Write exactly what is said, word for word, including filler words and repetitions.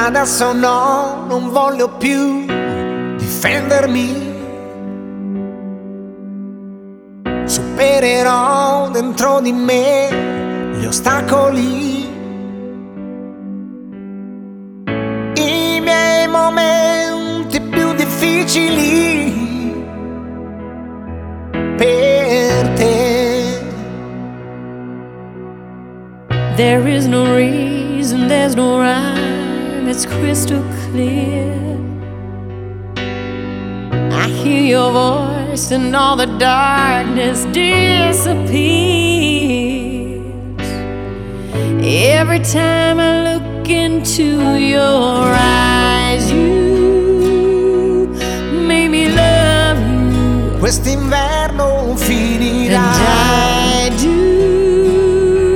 adesso no, non voglio più difendermi. Supererò dentro di me gli ostacoli, i miei momenti più difficili per te. There is no reason, there's no rhyme, it's crystal clear. I hear your voice and all the darkness disappears. Every time I look into your eyes, you make me love you. Quest'inverno finirà. And I